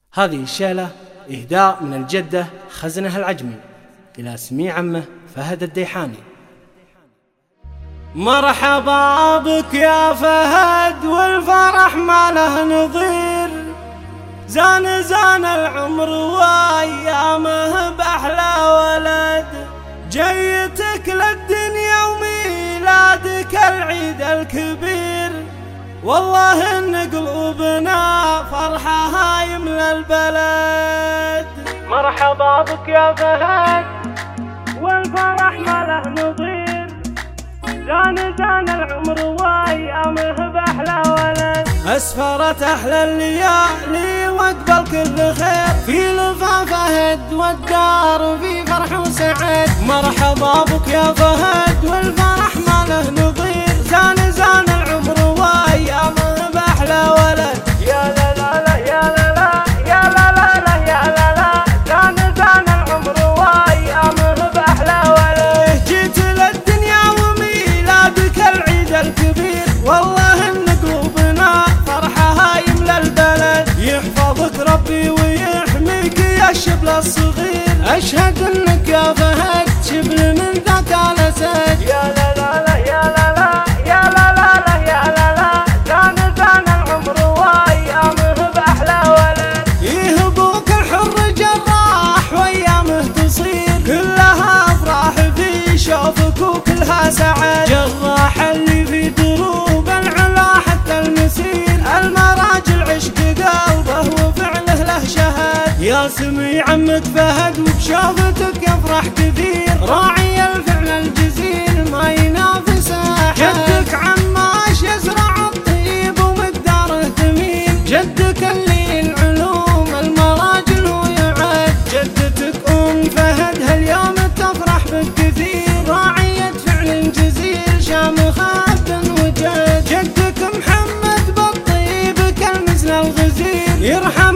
هذه الشيلة إهداء من الجدة خزنة العجمي إلى سميع عمه فهد الديحاني. مرحبا بك يا فهد والفرح ما له نظير، زان العمر وايامه باحلى ولد، جيتك للدنيا وميلادك العيد الكبير، والله ان قلوبنا فرحها يملى البلد. مرحبا بك يا فهد والفرح ما له نظير، زان العمر وايامه باحلى ولد، اسفرت احلى الليالي واقبل كل خير، في لفا فهد والدار في فرح وسعد. مرحبا بك يا فهد والفرح ما له نظير، زان العمر وايامه باحلى ولد، يا لا لا لا يا لا لا يا لا لا لا يا لا لا، زان العمر وايامه باحلى ولد، جيت للدنيا وميلادك العيد الكبير، والله ان قلوبنا فرحها يملى البلد، يحفظك ربي ويحميك يا الشبل الصغير، اشهد انك يا فهد شبل من ذاك الاسد، يا لا لا لا يا لا لا يا لا لا لا يا لا لا، زان العمر وايامه باحلى ولد، يهبوك الحر جراح وايامه تصير، كلها افراح في شوفك وكلها سعد، جراح اللي في دروب العلا حتى المسير، المراجل عشق قلبه وفعله له شهد، يا سمي عمك فهد وبشوفتك يفرح كثير، راعي الفعل الجزيل ما ينافس احد، جدك عماش يزرع الطيب ومقداره ثمين، جدك اللي العلوم المراجل هو يعد، جدتك فهد هاليوم تفرح بالكثير، راعية فعل جزيل شامخة وجد، جدك محمد بالطيب كالمزن الغزير، يرحم